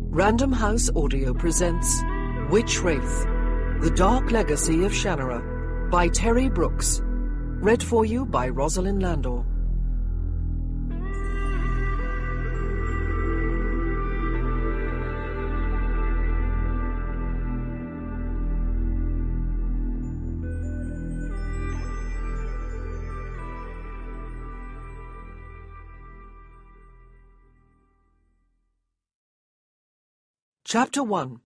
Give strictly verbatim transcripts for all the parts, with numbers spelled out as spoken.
Random House Audio presents Witch Wraith, The Dark Legacy of Shannara by Terry Brooks. Read for you by Rosalind Landor. Chapter one.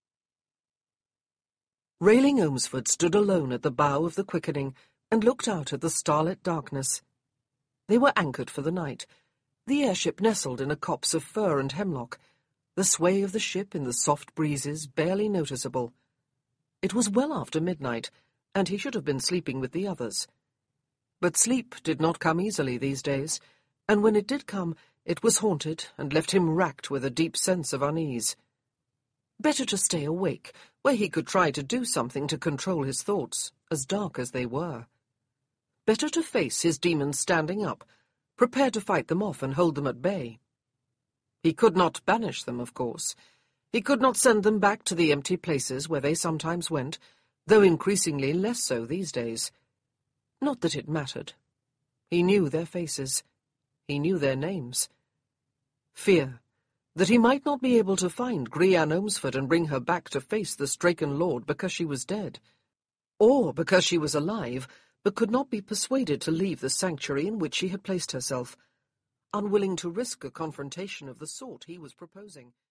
Rayling Ohmsford stood alone at the bow of the Quickening and looked out at the starlit darkness. They were anchored for the night, the airship nestled in a copse of fir and hemlock, the sway of the ship in the soft breezes barely noticeable. It was well after midnight, and he should have been sleeping with the others. But sleep did not come easily these days, and when it did come, it was haunted and left him racked with a deep sense of unease. Better to stay awake, where he could try to do something to control his thoughts, as dark as they were. Better to face his demons standing up, prepared to fight them off and hold them at bay. He could not banish them, of course. He could not send them back to the empty places where they sometimes went, though increasingly less so these days. Not that it mattered. He knew their faces. He knew their names. Fear. That he might not be able to find Grianne Ohmsford and bring her back to face the Straken Lord because she was dead, or because she was alive, but could not be persuaded to leave the sanctuary in which she had placed herself, unwilling to risk a confrontation of the sort he was proposing.